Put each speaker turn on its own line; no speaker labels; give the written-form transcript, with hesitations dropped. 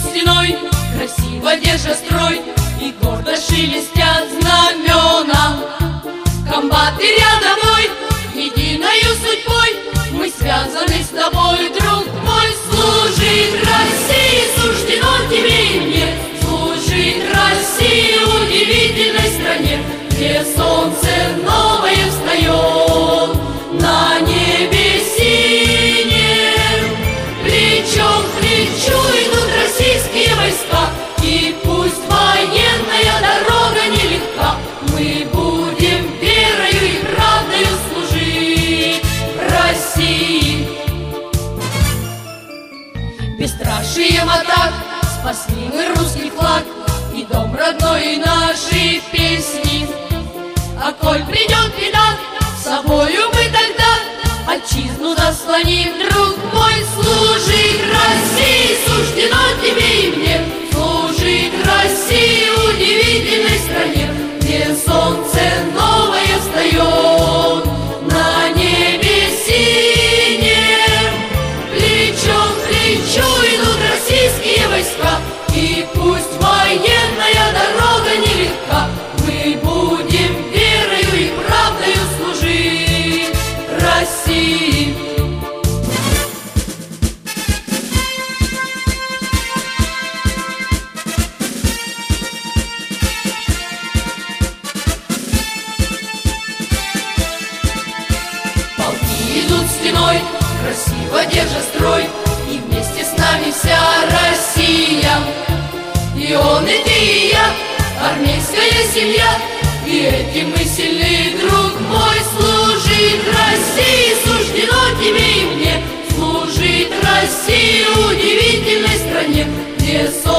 стеной, красиво держа строй, и гордо шелестят знамена. Комбат и рядовой, единою судьбой, мы связаны с тобой, друг мой. Служить России суждено тебе и мне, служить России, удивительной стране, где солнце новое встает на небе синем. Плечом к плечу идут российские войска, и пусть военная дорога нелегка, мы будем верою и правдою служить России. Бесстрашием атак спасли мы русский флаг и дом родной, и наши песни. А коль придет беда, с собою мы тогда отчизну заслоним, друг мой. Служить России суждено тебе и мне, служить России, удивительной стране, где солнце новое встает на небе синем. Плечом к плечу идут российские войска, и пусть военная дорога нелегка, мы будем верою и правдою служить России. Полки идут стеной, красиво держа строй, и вместе с нами вся Россия. И он, и ты, и я, армейская семья, и этим мы сильны, друг мой. Служить России суждено тебе и мне, служить России, удивительной стране, где солнце